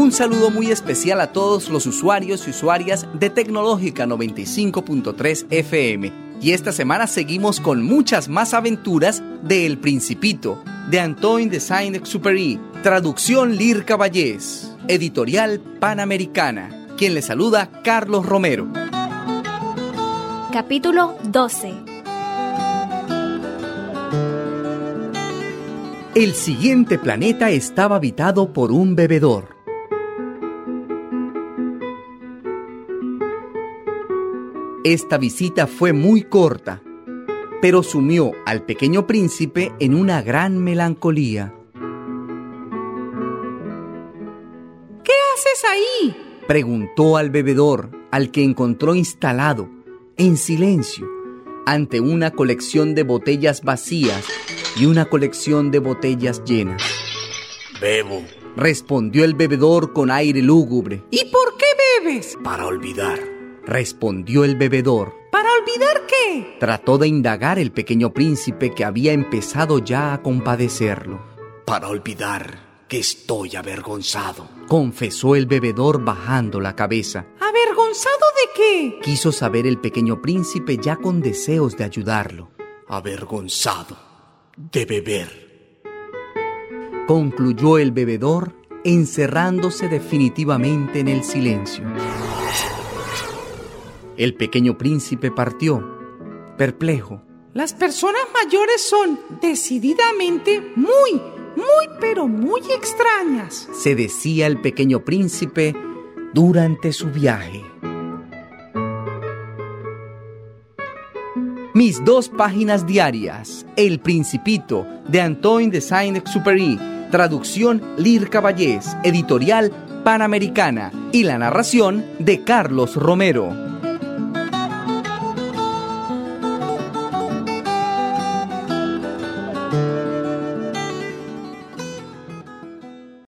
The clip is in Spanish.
Un saludo muy especial a todos los usuarios y usuarias de Tecnológica 95.3 FM. Y esta semana seguimos con muchas más aventuras de El Principito, de Antoine de Saint-Exupéry, traducción Lir Caballés, editorial Panamericana. Quien le saluda, Carlos Romero. Capítulo 12. El siguiente planeta estaba habitado por un bebedor. Esta visita fue muy corta, pero sumió al pequeño príncipe en una gran melancolía. ¿Qué haces ahí?, preguntó al bebedor, al que encontró instalado, en silencio, ante una colección de botellas vacías y una colección de botellas llenas. Bebo, respondió el bebedor con aire lúgubre. ¿Y por qué bebes? para olvidar. Respondió el bebedor. ¿Para olvidar qué? Trató de indagar el pequeño príncipe, que había empezado ya a compadecerlo. Para olvidar que estoy avergonzado. Confesó el bebedor bajando la cabeza. ¿Avergonzado de qué? Quiso saber el pequeño príncipe, ya con deseos de ayudarlo. Avergonzado de beber. Concluyó el bebedor, encerrándose definitivamente en el silencio. El pequeño príncipe partió, perplejo. Las personas mayores son decididamente pero muy extrañas, Se decía el pequeño príncipe durante su viaje. Mis 2 páginas diarias. El Principito, de Antoine de Saint-Exupéry, traducción Lir Caballés, editorial Panamericana, y la narración de Carlos Romero.